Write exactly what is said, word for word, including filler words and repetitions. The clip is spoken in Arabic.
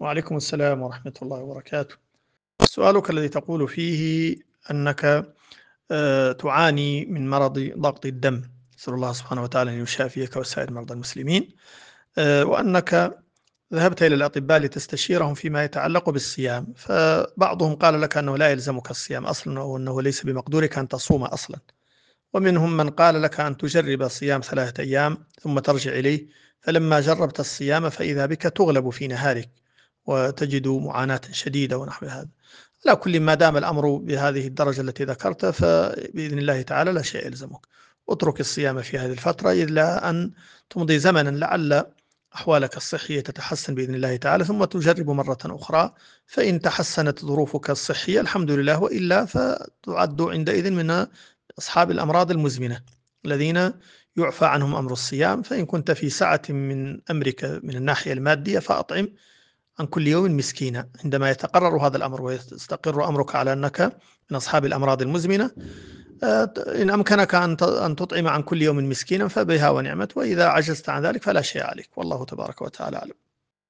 وعليكم السلام ورحمة الله وبركاته. سؤالك الذي تقول فيه أنك آه، تعاني من مرض ضغط الدم، نسأل الله سبحانه وتعالى أن يشافيك وسائر مرضى المسلمين، آه، وأنك ذهبت إلى الأطباء لتستشيرهم فيما يتعلق بالصيام، فبعضهم قال لك أنه لا يلزمك الصيام أصلا أو أنه ليس بمقدورك أن تصوم أصلا، ومنهم من قال لك أن تجرب صيام ثلاثة أيام ثم ترجع إليه، فلما جربت الصيام فإذا بك تغلب في نهارك وتجد معاناة شديدة ونحو هذا. على كل ما دام الأمر بهذه الدرجة التي ذكرت فبإذن الله تعالى لا شيء يلزمك. اترك الصيام في هذه الفترة إلا أن تمضي زمنا لعل أحوالك الصحية تتحسن بإذن الله تعالى، ثم تجرب مرة أخرى، فإن تحسنت ظروفك الصحية الحمد لله، وإلا فتعد عندئذ من أصحاب الأمراض المزمنة الذين يعفى عنهم أمر الصيام. فإن كنت في سعة من أمرك من الناحية المادية فأطعم عن كل يوم مسكينا. عندما يتقرر هذا الأمر ويستقر أمرك على أنك من أصحاب الأمراض المزمنة، إن أمكنك أن تطعم عن كل يوم مسكينا فبها ونعمت، وإذا عجزت عن ذلك فلا شيء عليك، والله تبارك وتعالى أعلم.